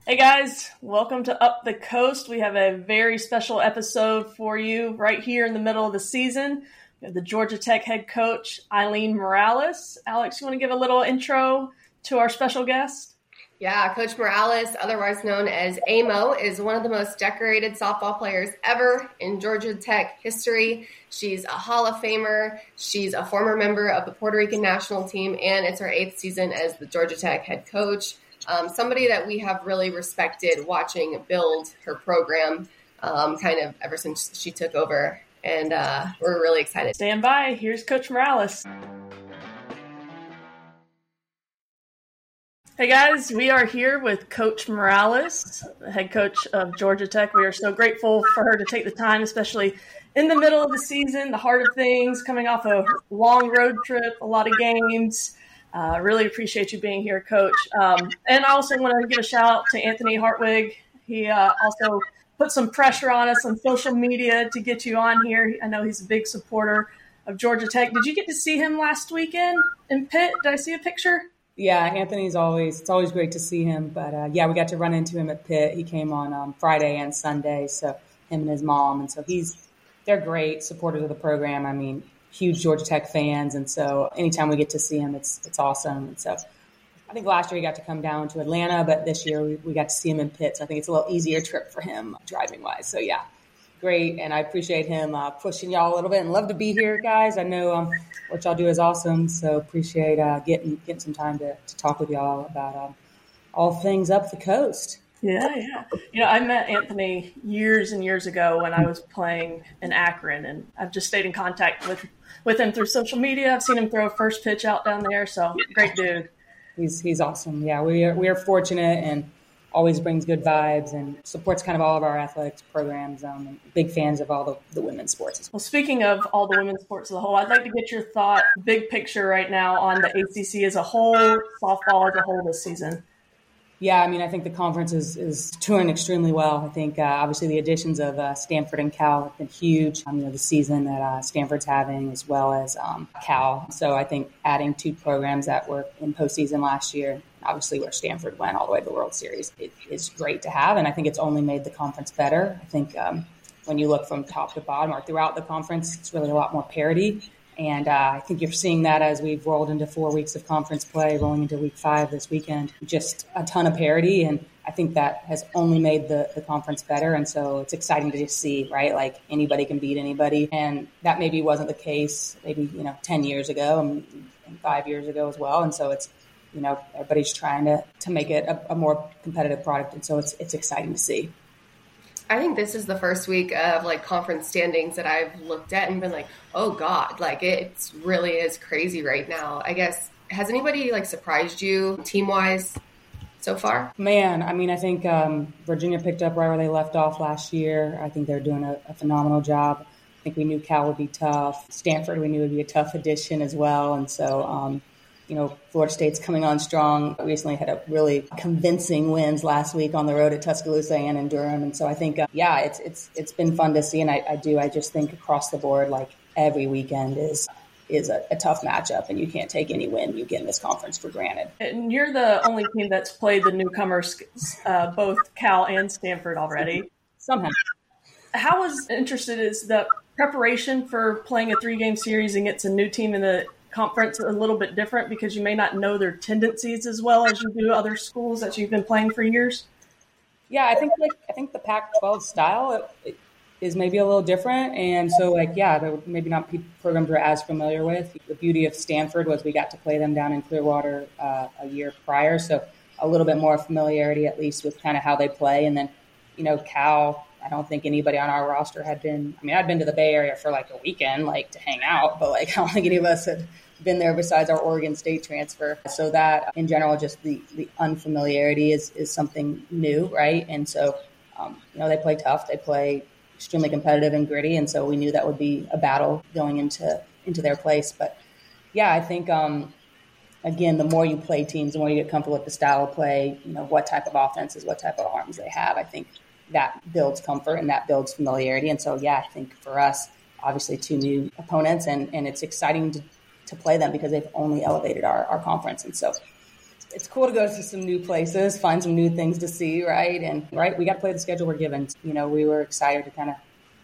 Hey guys, welcome to Up the Coast. We have a very special episode for you right here in the middle of the season. We have the Georgia Tech head coach, Eileen Morales. Alex, you want to give a little intro to our special guest? Yeah, Coach Morales, otherwise known as AMO, is one of the most decorated softball players ever in Georgia Tech history. She's a Hall of Famer. She's a former member of the Puerto Rican national team, and it's her 8th season as the Georgia Tech head coach. Somebody that we have really respected watching build her program kind of ever since she took over, and we're really excited. Stand by. Here's Coach Morales. Hey guys, we are here with Coach Morales, the head coach of Georgia Tech. We are so grateful for her to take the time, especially in the middle of the season, the heart of things, coming off a long road trip, a lot of games. Really appreciate you being here, Coach. And I also want to give a shout out to Anthony Hartwig. He also put some pressure on us on social media to get you on here. I know he's a big supporter of Georgia Tech. Did you get to see him last weekend in Pitt? Did I see a picture? Yeah, it's always great to see him. But we got to run into him at Pitt. He came on Friday and Sunday, so him and his mom. And so they're great supporters of the program. I mean, huge Georgia Tech fans. And so anytime we get to see him, it's awesome. And so I think last year he got to come down to Atlanta, but this year we got to see him in Pitt. So I think it's a little easier trip for him driving wise. So yeah, great. And I appreciate him pushing y'all a little bit and love to be here, guys. I know what y'all do is awesome. So appreciate getting some time to talk with y'all about all things up the coast. Yeah. I met Anthony years and years ago when I was playing in Akron, and I've just stayed in contact with him through social media. I've seen him throw a first pitch out down there, so great dude. He's awesome. Yeah, we are fortunate and always brings good vibes and supports kind of all of our athletics programs. And big fans of all the women's sports. Well, speaking of all the women's sports as a whole, I'd like to get your thought, big picture right now on the ACC as a whole, softball as a whole this season. Yeah, I mean, I think the conference is doing extremely well. I think obviously the additions of Stanford and Cal have been huge. The season that Stanford's having as well as Cal. So I think adding 2 programs that were in postseason last year, obviously where Stanford went all the way to the World Series, it is great to have. And I think it's only made the conference better. I think when you look from top to bottom or throughout the conference, it's really a lot more parity. And I think you're seeing that as we've rolled into 4 weeks of conference play, rolling into week 5 this weekend, just a ton of parity. And I think that has only made the conference better. And so it's exciting to just see, right? Like anybody can beat anybody. And that maybe wasn't the case maybe, 10 years ago and 5 years ago as well. And so it's, everybody's trying to make it a more competitive product. And so it's exciting to see. I think this is the first week of conference standings that I've looked at and been like, oh God, it really is crazy right now. I guess, has anybody surprised you team wise so far? Man, I mean, I think Virginia picked up right where they left off last year. I think they're doing a phenomenal job. I think we knew Cal would be tough. Stanford, we knew would be a tough addition as well. And so, Florida State's coming on strong. We recently had a really convincing wins last week on the road at Tuscaloosa and in Durham. And so I think, it's been fun to see. And I just think across the board, every weekend is a tough matchup, and you can't take any win you get in this conference for granted. And you're the only team that's played the newcomers, both Cal and Stanford already. Somehow. How interested is the preparation for playing a 3-game series against a new team in the conference a little bit different because you may not know their tendencies as well as you do other schools that you've been playing for years? Yeah, I think the Pac-12 style is maybe a little different, and so maybe not programs we're as familiar with. The beauty of Stanford was we got to play them down in Clearwater a year prior, so a little bit more familiarity at least with kind of how they play. And then Cal, I don't think anybody on our roster had been. I mean, I'd been to the Bay Area for a weekend, to hang out, but I don't think any of us had been there besides our Oregon State transfer. So that, in general, just the unfamiliarity is something new, right? And so, they play tough. They play extremely competitive and gritty, and so we knew that would be a battle going into their place. But yeah, I think again, the more you play teams, the more you get comfortable with the style of play. What type of offenses, what type of arms they have. I think that builds comfort and that builds familiarity. And so, I think for us, obviously 2 new opponents, and it's exciting to play them because they've only elevated our conference. And so it's cool to go to some new places, find some new things to see, right? And we got to play the schedule we're given. We were excited to kind of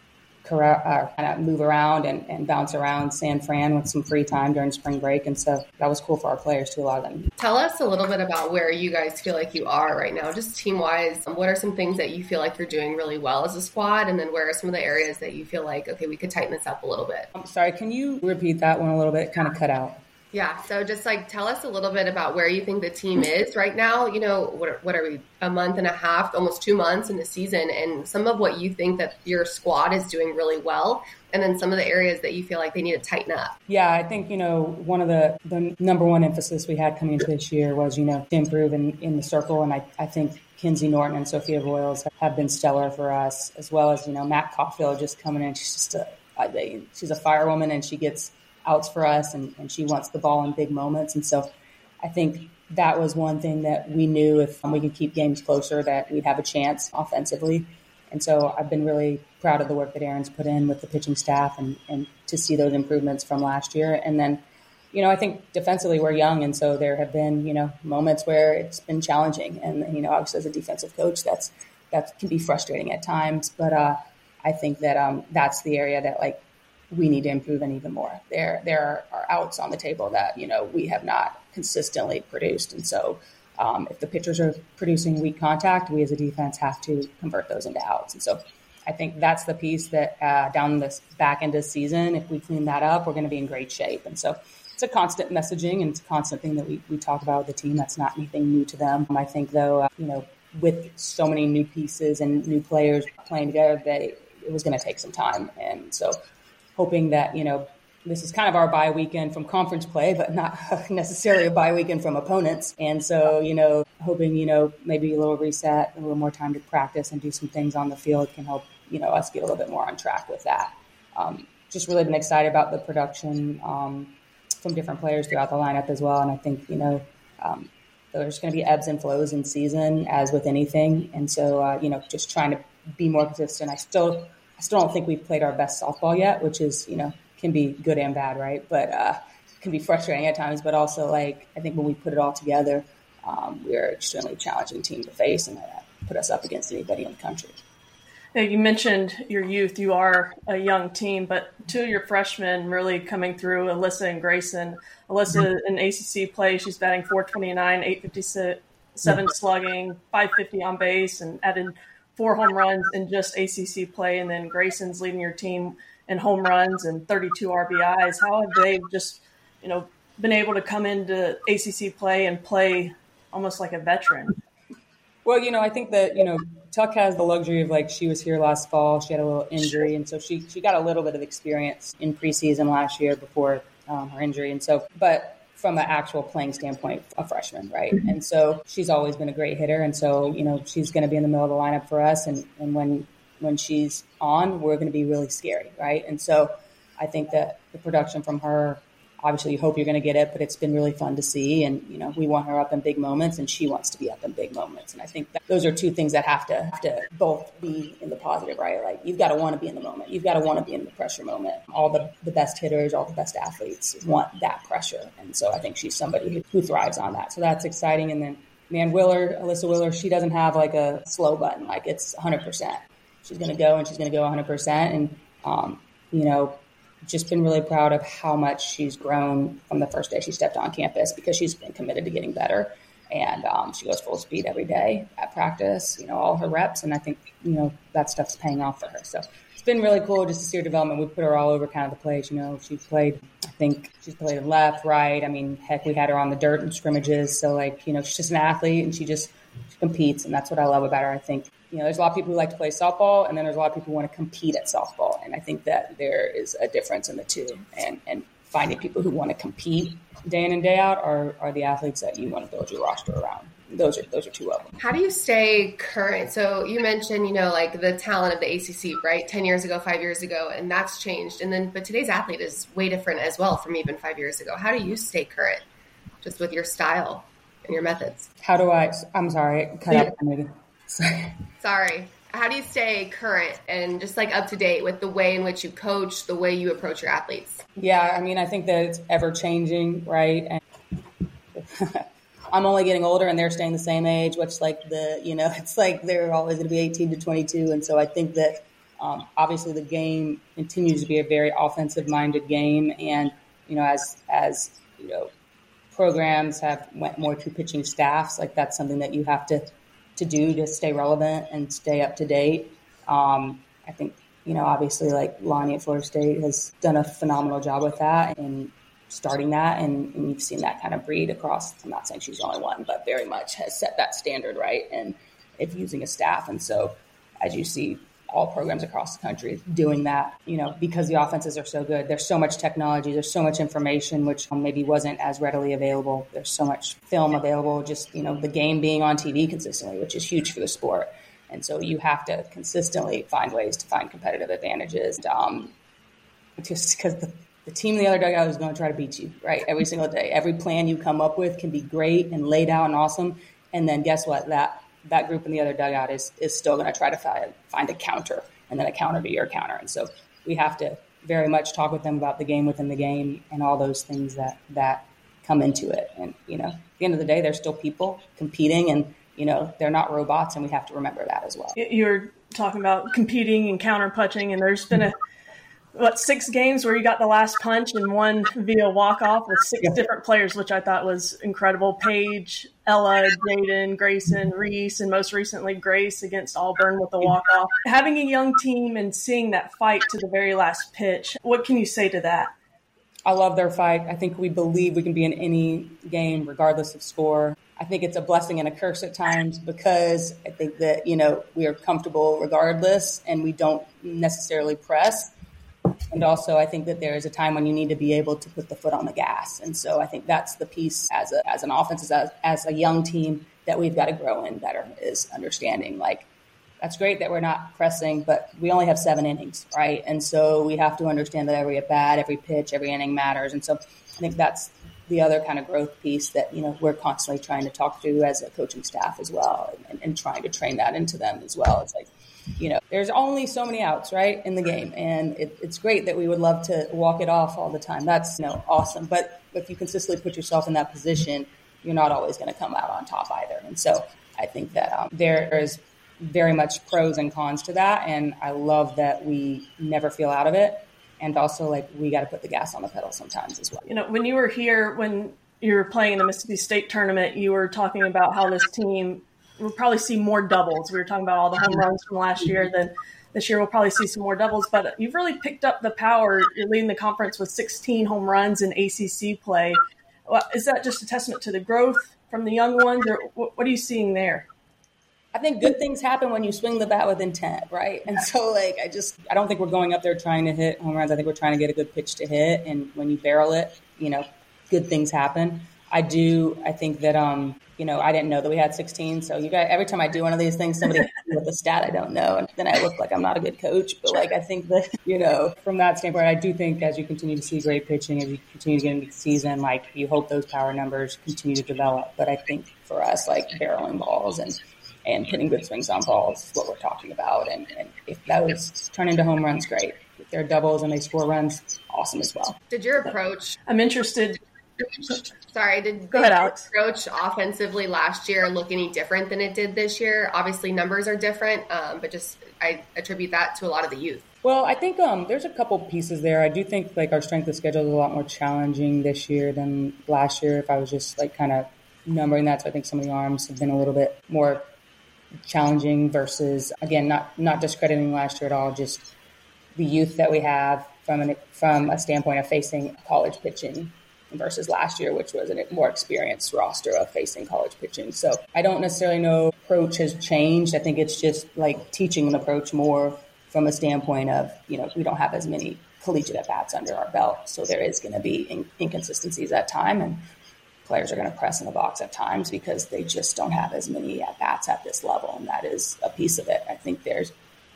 move around and bounce around San Fran with some free time during spring break. And so that was cool for our players too, a lot of them. Tell us a little bit about where you guys feel like you are right now, just team-wise. What are some things that you feel like you're doing really well as a squad? And then where are some of the areas that you feel like, okay, we could tighten this up a little bit? I'm sorry, can you repeat that one a little bit? Kind of cut out. Yeah, so just like tell us a little bit about where you think the team is right now. What are we, a month and a half, almost 2 months in the season, and some of what you think that your squad is doing really well, and then some of the areas that you feel like they need to tighten up. Yeah, I think, one of the number one emphasis we had coming into this year was, to improve in the circle. And I think Kinsey Norton and Sophia Voiles have been stellar for us, as well as, Matt Caulfield just coming in. She's just she's a firewoman, and she gets outs for us, and she wants the ball in big moments. And so I think that was one thing that we knew if we could keep games closer that we'd have a chance offensively. And so I've been really proud of the work that Erin's put in with the pitching staff and to see those improvements from last year. And then, I think defensively we're young, and so there have been, moments where it's been challenging. And, obviously as a defensive coach, that can be frustrating at times. But I think that that's the area that, we need to improve in even more. There are outs on the table that, we have not consistently produced. And so if the pitchers are producing weak contact, we as a defense have to convert those into outs. And so I think that's the piece that down this back end of the season, if we clean that up, we're going to be in great shape. And so it's a constant messaging, and it's a constant thing that we talk about with the team. That's not anything new to them. I think, though, with so many new pieces and new players playing together, that it was going to take some time. And so hoping that, this is kind of our bye weekend from conference play, but not necessarily a bye weekend from opponents. And so, hoping, maybe a little reset, a little more time to practice and do some things on the field can help, us get a little bit more on track with that. Just really been excited about the production from different players throughout the lineup as well. And I think, there's going to be ebbs and flows in season as with anything. And so, just trying to be more consistent. I still don't think we've played our best softball yet, which is, can be good and bad, right? But can be frustrating at times. But also, I think when we put it all together, we are an extremely challenging team to face, and that put us up against anybody in the country. Yeah, you mentioned your youth. You are a young team, but two of your freshmen really coming through, Alyssa and Grayson. Alyssa in ACC play, she's batting .429, .857 slugging, .550 on base, and added 4 home runs in just ACC play. And then Grayson's leading your team in home runs and 32 RBIs. How have they just, been able to come into ACC play and play almost like a veteran? Well, I think that, Tuck has the luxury of she was here last fall. She had a little injury. And so she got a little bit of experience in preseason last year before her injury. And so, but from an actual playing standpoint, a freshman, right? And so she's always been a great hitter. And so, she's going to be in the middle of the lineup for us. And when she's on, we're going to be really scary, right? And so I think that the production from her, obviously you hope you're going to get it, but it's been really fun to see. And, we want her up in big moments, and she wants to be up in big moments. And I think that those are two things that have to both be in the positive, right? You've got to want to be in the moment. You've got to want to be in the pressure moment. All the best hitters, all the best athletes want that pressure. And so I think she's somebody who thrives on that. So that's exciting. And then, Alyssa Willer, she doesn't have a slow button. It's 100%. She's going to go, and she's going to go 100%. And, just been really proud of how much she's grown from the first day she stepped on campus, because she's been committed to getting better. And she goes full speed every day at practice, all her reps. And I think, that stuff's paying off for her. So it's been really cool just to see her development. We put her all over kind of the place. She's played left, right. I mean, heck, we had her on the dirt in scrimmages. So she's just an athlete, and she competes. And that's what I love about her. I think, there's a lot of people who like to play softball, and then there's a lot of people who want to compete at softball. And I think that there is a difference in the two. And finding people who want to compete day in and day out are the athletes that you want to build your roster around. Those are two of them. How do you stay current? So you mentioned, the talent of the ACC, right? 10 years ago, 5 years ago, and that's changed. But today's athlete is way different as well from even 5 years ago. How do you stay current just with your style and your methods? I'm sorry, cut out. Sorry. How do you stay current and just up to date with the way in which you coach, the way you approach your athletes? Yeah, I think that it's ever changing, right? And I'm only getting older and they're staying the same age, which it's like they're always going to be 18 to 22. And so I think that obviously the game continues to be a very offensive minded game. And, as programs went more to pitching staffs, like that's something that you have to do to stay relevant and stay up to date. I think, obviously like Lonnie at Florida State has done a phenomenal job with that and starting that. And you've seen that kind of breed across, I'm not saying she's the only one, but very much has set that standard, right? And if using a staff. And so as you see all programs across the country doing that, because the offenses are so good, there's so much technology, there's so much information, which maybe wasn't as readily available. There's so much film available, just, the game being on TV consistently, which is huge for the sport. And so you have to consistently find ways to find competitive advantages. Just because the team in the other dugout is going to try to beat you, right? Every single day. Every plan you come up with can be great and laid out and awesome. And then guess what? That group in the other dugout is still going to try to find a counter and then a counter to your counter. And so we have to very much talk with them about the game within the game and all those things that come into it. And, at the end of the day, they're still people competing and, they're not robots, and we have to remember that as well. You're talking about competing and counter punching, and there's been 6 games where you got the last punch and one via walk-off with 6 different players, which I thought was incredible. Paige, Ella, Jaden, Grayson, Reese, and most recently Grace against Auburn with the walk-off. Having a young team and seeing that fight to the very last pitch, what can you say to that? I love their fight. I think we believe we can be in any game regardless of score. I think it's a blessing and a curse at times because I think that, we are comfortable regardless and we don't necessarily press. And also, I think that there is a time when you need to be able to put the foot on the gas. And so I think that's the piece as an offense, as a young team that we've got to grow in better is understanding, like, that's great that we're not pressing, but we only have 7 innings, right? And so we have to understand that every at-bat, every pitch, every inning matters. And so I think that's the other kind of growth piece that, we're constantly trying to talk through as a coaching staff as well and trying to train that into them as well. It's like, there's only so many outs, right, in the game. And it's great that we would love to walk it off all the time. That's, awesome. But if you consistently put yourself in that position, you're not always going to come out on top either. And so I think that there is very much pros and cons to that. And I love that we never feel out of it. And also, like, we got to put the gas on the pedal sometimes as well. When you were here, when you were playing in the Mississippi State tournament, you were talking about how this team will probably see more doubles. We were talking about all the home runs from last year. Then this year we'll probably see some more doubles. But you've really picked up the power. You're leading the conference with 16 home runs in ACC play. Is that just a testament to the growth from the young ones, or what are you seeing there? I think good things happen when you swing the bat with intent, right? And so, like, I don't think we're going up there trying to hit home runs. I think we're trying to get a good pitch to hit. And when you barrel it, good things happen. I think that, I didn't know that we had 16. So every time I do one of these things, somebody hits me with a stat I don't know. And then I look like I'm not a good coach. But, like, I think that, from that standpoint, I do think as you continue to see great pitching, as you continue to get into the season, like, you hope those power numbers continue to develop. But I think for us, like, barreling balls and putting good swings on balls is what we're talking about. And if those turn into home runs, great. If they're doubles and they score runs, awesome as well. Did your approach – I'm interested – Sorry, Go ahead, Alex. Approach offensively last year look any different than it did this year? Obviously, numbers are different, but I attribute that to a lot of the youth. Well, I think there's a couple pieces there. I do think, like, our strength of schedule is a lot more challenging this year than last year. If I was just, like, kind of numbering that, so I think some of the arms have been a little bit more challenging versus, again, not discrediting last year at all, just the youth that we have from a standpoint of facing college pitching versus last year, which was a more experienced roster of facing college pitching. So I don't necessarily know approach has changed. I think it's just like teaching an approach more from a standpoint of, we don't have as many collegiate at-bats under our belt. So there is going to be inconsistencies at time, and players are going to press in the box at times because they just don't have as many at-bats at this level. And that is a piece of it. I think there's,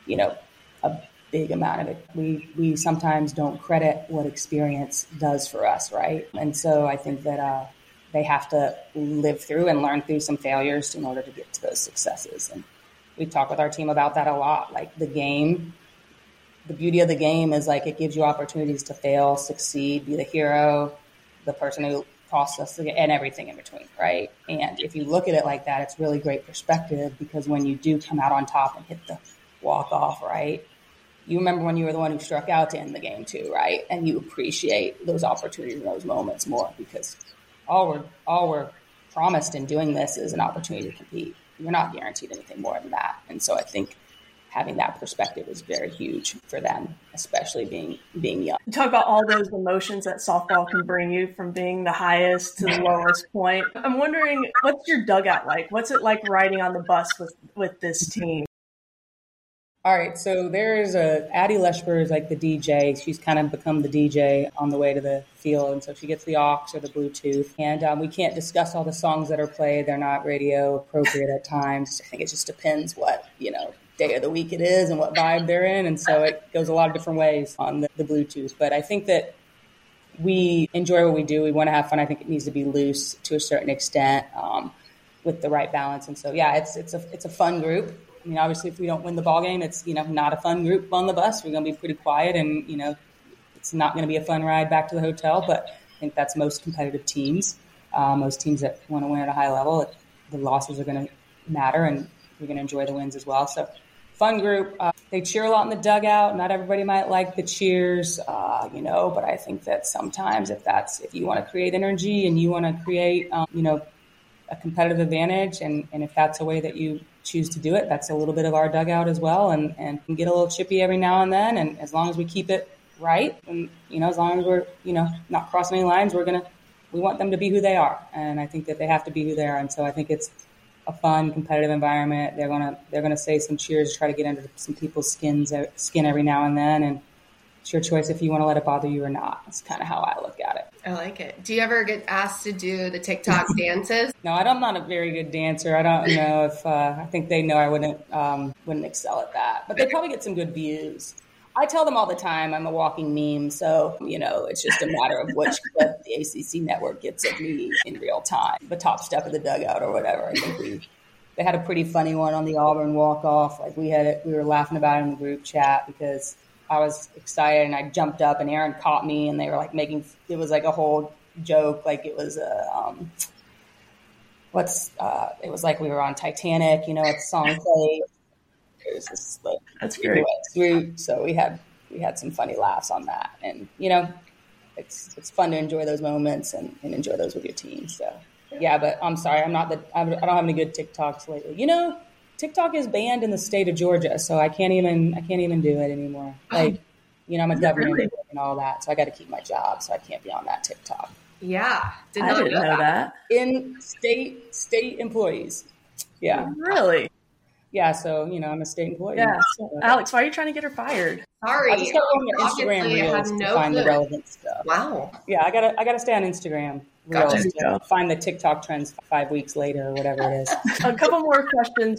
a big amount of it. We sometimes don't credit what experience does for us, right? And so I think that they have to live through and learn through some failures in order to get to those successes. And we talk with our team about that a lot. Like, the game, the beauty of the game is, like, it gives you opportunities to fail, succeed, be the hero, the person who process and everything in between, right? And if you look at it like that, it's really great perspective, because when you do come out on top and hit the walk off, right, you remember when you were the one who struck out to end the game too, right? And you appreciate those opportunities and those moments more, because all we're promised in doing this is an opportunity to compete. You're not guaranteed anything more than that. And so I think having that perspective is very huge for them, especially being young. You talk about all those emotions that softball can bring you, from being the highest to the lowest point. I'm wondering, what's your dugout like? What's it like riding on the bus with this team? All right, so there's Addie Leshber is like the DJ. She's kind of become the DJ on the way to the field, and so she gets the aux or the Bluetooth. And we can't discuss all the songs that are played. They're not radio appropriate at times. I think it just depends what, day of the week it is and what vibe they're in, and so it goes a lot of different ways on the Bluetooth. But I think that we enjoy what we do. We want to have fun. I think it needs to be loose to a certain extent, with the right balance. And so, yeah, it's a fun group. I mean, obviously, if we don't win the ball game, it's, not a fun group on the bus. We're going to be pretty quiet, and, it's not going to be a fun ride back to the hotel. But I think that's most competitive teams. Most teams that want to win at a high level, the losses are going to matter, and we're going to enjoy the wins as well. So, fun group. They cheer a lot in the dugout. Not everybody might like the cheers, but I think that sometimes if you want to create energy and you want to create, a competitive advantage, and if that's a way that you choose to do it, that's a little bit of our dugout as well, and can get a little chippy every now and then. And as long as we keep it right, and as long as we're not crossing any lines, we want them to be who they are, and I think that they have to be who they are. And so I think it's a fun, competitive environment. They're gonna say some cheers to try to get under some people's skin every now and then, and it's your choice if you want to let it bother you or not. That's kind of how I look at it. I like it. Do you ever get asked to do the TikTok dances? No, I'm not a very good dancer. I don't know if I think they know I wouldn't excel at that, but they probably get some good views. I tell them all the time I'm a walking meme, so it's just a matter of which clip the ACC network gets of me in real time, the top step of the dugout or whatever. I think they had a pretty funny one on the Auburn walk off. Like we were laughing about it in the group chat because I was excited and I jumped up and Aaron caught me and they were like it was like a whole joke. Like it was it was like we were on Titanic, what song played. It was just like, that's great. Group. So we had some funny laughs on that. And, it's fun to enjoy those moments and enjoy those with your team. So yeah, but I'm sorry. I don't have any good TikToks lately. TikTok is banned in the state of Georgia, so I can't even do it anymore. Like, I'm a governor and all that, so I got to keep my job, so I can't be on that TikTok. Yeah, I didn't know that. In state employees, yeah, really, yeah. So I'm a state employee. Yeah, so, Alex, why are you trying to get her fired? Sorry, I just got on your Instagram reels to find the relevant stuff. Wow. Yeah, I gotta stay on Instagram. Gotcha. To find the TikTok trends 5 weeks later or whatever it is. A couple more questions.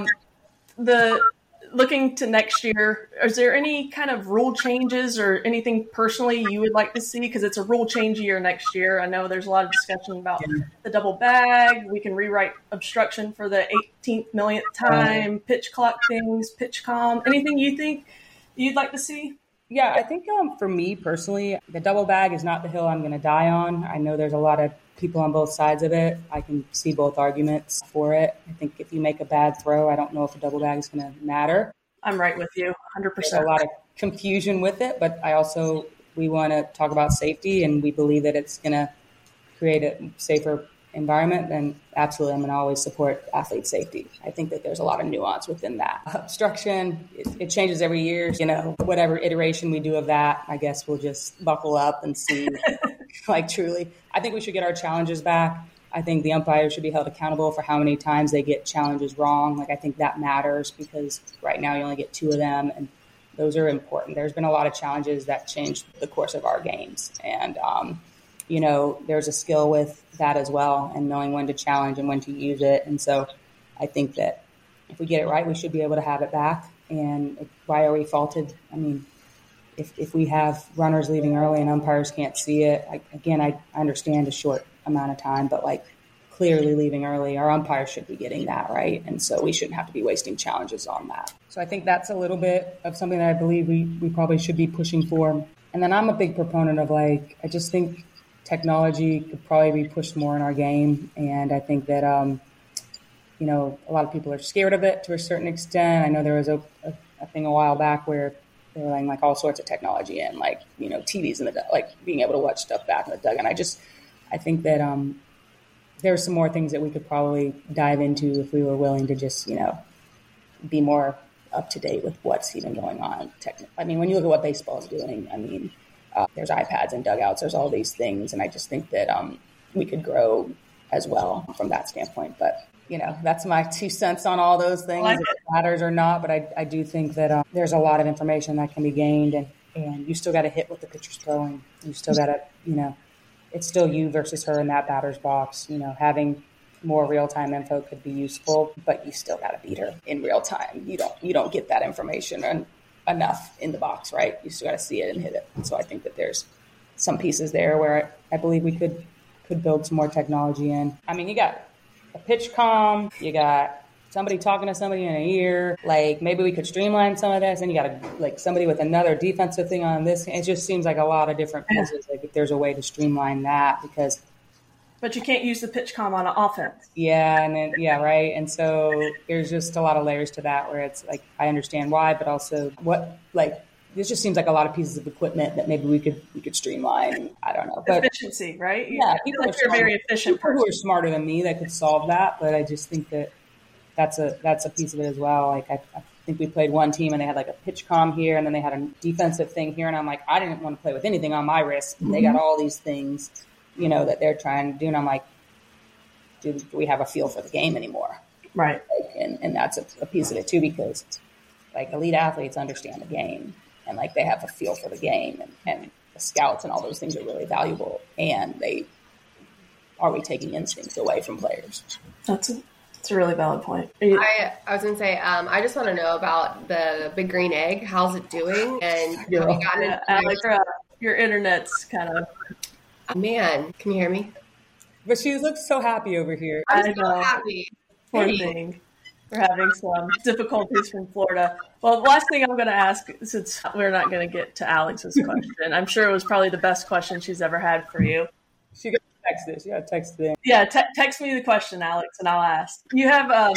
Looking to next year, is there any kind of rule changes or anything personally you would like to see? Because it's a rule change year next year. I know there's a lot of discussion about the double bag. We can rewrite obstruction for the 18th millionth time, pitch clock things, pitch calm. Anything you think you'd like to see? Yeah, I think for me personally, the double bag is not the hill I'm going to die on. I know there's a lot of people on both sides of it. I can see both arguments for it. I think if you make a bad throw, I don't know if a double bag is going to matter. I'm right with you, 100%. There's a lot of confusion with it, but we want to talk about safety, and we believe that it's going to create a safer environment, then absolutely I'm going to always support athlete safety. I think that there's a lot of nuance within that. Obstruction, it changes every year. Whatever iteration we do of that, I guess we'll just buckle up and see. Truly, I think we should get our challenges back. I think the umpires should be held accountable for how many times they get challenges wrong. I think that matters because right now you only get 2 of them, and those are important. There's been a lot of challenges that changed the course of our games, and there's a skill with that as well, and knowing when to challenge and when to use it. And so I think that if we get it right, we should be able to have it back. And why are we faulted? I mean, if we have runners leaving early and umpires can't see it, I understand a short amount of time, but clearly leaving early, our umpires should be getting that right. And so we shouldn't have to be wasting challenges on that. So I think that's a little bit of something that I believe we probably should be pushing for. And then I'm a big proponent of I just think technology could probably be pushed more in our game. And I think that, you know, a lot of people are scared of it to a certain extent. I know there was a thing a while back where they were letting like all sorts of technology in, like, you know, TVs in the, like being able to watch stuff back in the dugout. And I think that there's some more things that we could probably dive into if we were willing to just, you know, be more up to date with what's even going on. I mean, when you look at what baseball is doing, I mean, there's iPads and dugouts, there's all these things. And I just think that we could grow as well from that standpoint. But, you know, that's my 2 cents on all those things, if it matters or not. But I do think that there's a lot of information that can be gained, and you still got to hit what the pitcher's throwing. You still got to, you know, it's still you versus her in that batter's box. You know, having more real-time info could be useful, but you still got to beat her in real time. You don't get that information enough in the box, right? You still got to see it and hit it. And so I think that there's some pieces there where I believe we could build some more technology in. I mean, you got a pitch comm, you got somebody talking to somebody in a ear, like maybe we could streamline some of this, and you got like somebody with another defensive thing on this. It just seems like a lot of different pieces. Like if there's a way to streamline that, because. But you can't use the pitch comm on offense. Yeah, and then, yeah, right. And so there's just a lot of layers to that where it's like I understand why, but also what, like, this just seems like a lot of pieces of equipment that maybe we could streamline. I don't know. But efficiency, right? Yeah, people like you're a very efficient person. People who are smarter than me that could solve that, but I just think that that's a piece of it as well. Like I think we played one team and they had like a pitch comm here, and then they had a defensive thing here, and I'm like, I didn't want to play with anything on my wrist. Mm-hmm. They got all these things, you know, that they're trying to do, and I'm like, do we have a feel for the game anymore? Right. Like, and that's a piece of it too, because like elite athletes understand the game, and like they have a feel for the game, and the scouts and all those things are really valuable. And are we taking instincts away from players? That's a really valid point. I was going to say, I just want to know about the Big Green Egg. How's it doing? And have you gotten Alex, your internet's kind of. Man, can you hear me? But she looks so happy over here. I'm so happy. Poor thing. We're having some difficulties from Florida. Well, the last thing I'm going to ask, since we're not going to get to Alex's question, I'm sure it was probably the best question she's ever had for you. She got to text this. Yeah, text it in. Yeah, text me the question, Alex, and I'll ask. You have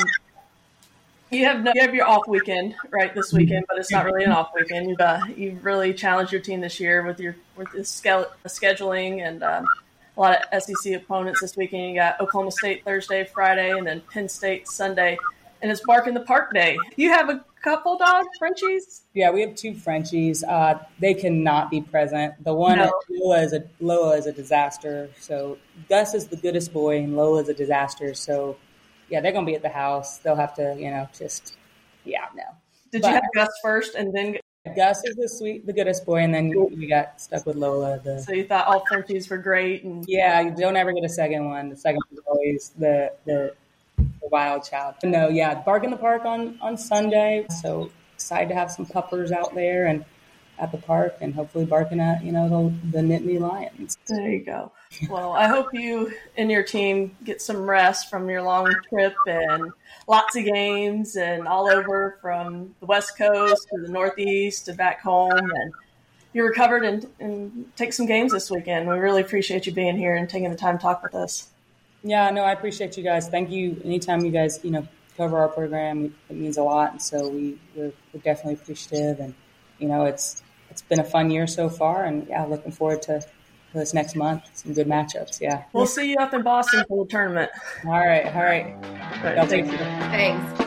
your off weekend, right, this weekend, but it's not really an off weekend. You've really challenged your team this year with the scheduling and a lot of SEC opponents this weekend. You got Oklahoma State Thursday, Friday, and then Penn State Sunday. And it's Bark in the Park Day. You have a couple dogs, Frenchies? Yeah, we have 2 Frenchies. They cannot be present. The one at Lola is a disaster. So Gus is the goodest boy, and Lola is a disaster. So yeah, they're going to be at the house. They'll have to, you know, no. Did you have Gus first and then? Gus is the goodest boy, and then we got stuck with Lola. So you thought all Frenchies were great, and yeah, you don't ever get a second one. The second one is always the wild child. No, yeah, Bark in the Park on Sunday. So excited to have some puppers out there and at the park, and hopefully barking at, you know, the Nittany Lions. There you go. Well, I hope you and your team get some rest from your long trip and lots of games and all over from the West Coast to the Northeast to back home, and you recovered and take some games this weekend. We really appreciate you being here and taking the time to talk with us. Yeah, no, I appreciate you guys. Thank you. Anytime you guys, you know, cover our program, it means a lot. And so we're definitely appreciative. And, you know, it's been a fun year so far. And, yeah, looking forward to this next month. Some good matchups, yeah. We'll see you up in Boston for the tournament. All right. Thank you. Thanks.